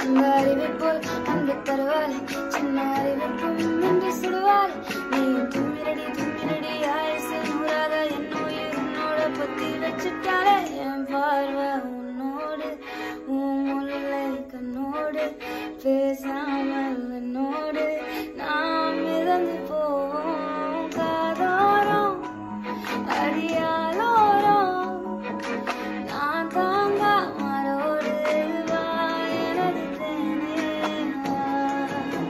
அந்த அறிவை போல் அன்பு தருவாள் சின்ன அறிவிப்பும் என்று சுடுவாள் நீ தும்மிரடி ஆயுசு நூறாக என் உயிர் உன்னோட பொத்தி வச்சுட்டாலே என் பார்வை உன்னோடு உன் முல்லை கண்ணோடு பேசாமல் என்னோடு